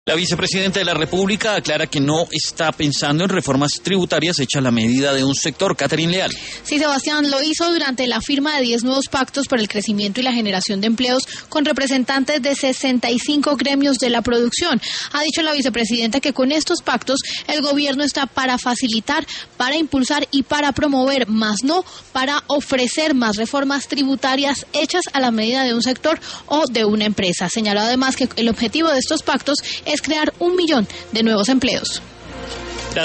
La vicepresidenta de la República aclara que no está pensando en reformas tributarias hechas a la medida de un sector. Catherine Leal. Sí, Sebastián, lo hizo durante la firma de 10 nuevos pactos por el crecimiento y la generación de empleos con representantes de 65 gremios de la producción. Ha dicho la vicepresidenta que con estos pactos el gobierno está para facilitar, para impulsar y para promover, más no para ofrecer más reformas tributarias hechas a la medida de un sector o de una empresa. Señaló además que el objetivo de estos pactos es crear 1 millón de nuevos empleos.